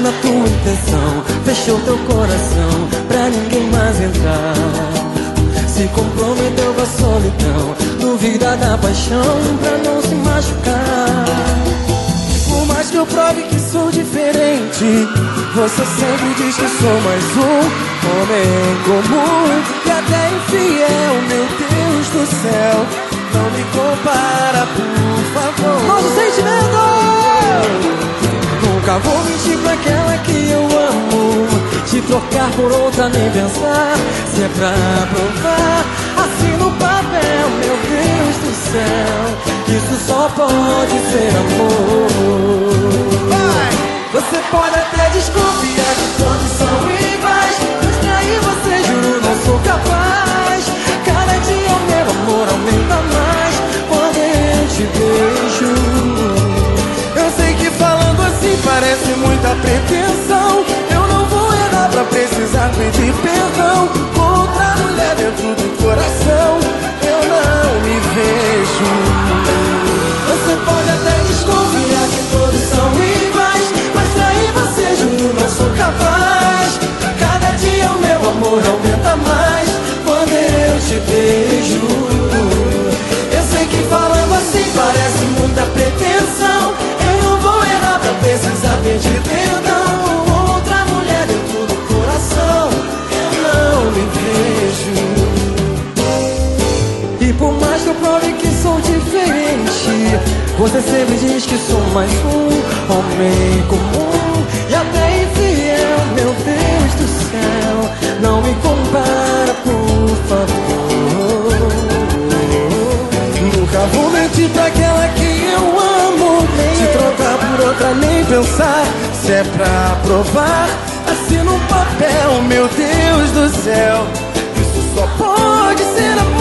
na tua intenção, fechou teu coração pra ninguém mais entrar. Se comprometeu com a solidão, duvida da paixão pra não se machucar. Por mais que eu prove que sou diferente, você sempre diz que sou mais um homem comum e até infiel. Meu Deus do céu, não me compara, por favor. Nosso sentimento! Nunca vou mentir pra aquela que eu amo, te trocar por outra nem pensar. Se é pra provar, assina o papel. Meu Deus do céu, isso só pode ser amor. Vai! Você pode até desconfiar que todos são iguais, mas trair você, juro, não sou capaz. Cada dia o meu amor aumenta mais quando eu te beijo. Eu sei que falando assim parece muita pretensão, eu não vou errar pra precisar pedir perdão. Outra mulher dentro do coração, eu não me vejo. Você pode até desconfiar que todos são iguais, mas trair você, juro, não sou capaz. Cada dia o meu amor aumenta mais quando eu te beijo. Eu sei que falando assim parece muita pretensão, eu não vou errar pra precisar pedir perdão. Outra mulher dentro do coração, eu não me vejo. E por mais que eu prove que sou diferente, você sempre diz que sou mais um homem comum e até infiel. Meu Deus do céu, não me compara, por favor. Nunca vou mentir pra aquela que eu amo, te trocar por outra nem pensar. Se é pra provar, assina um papel. Meu Deus do céu, isso só pode ser amor.